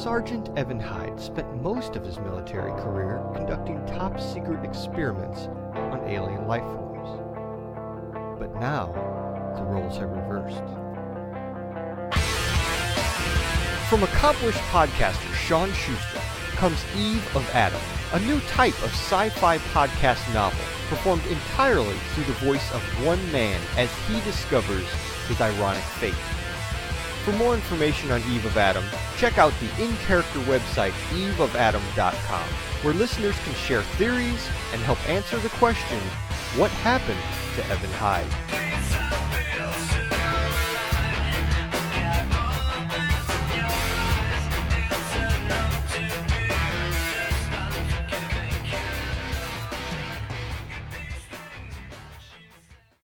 Sergeant Evan Hyde spent most of his military career conducting top-secret experiments on alien life forms. But now, the roles have reversed. From accomplished podcaster Sean Schuster comes Eve of Adam, a new type of sci-fi podcast novel performed entirely through the voice of one man as he discovers his ironic fate. For more information on Eve of Adam, check out the in-character website eveofadam.com, where listeners can share theories and help answer the question, what happened to Evan Hyde?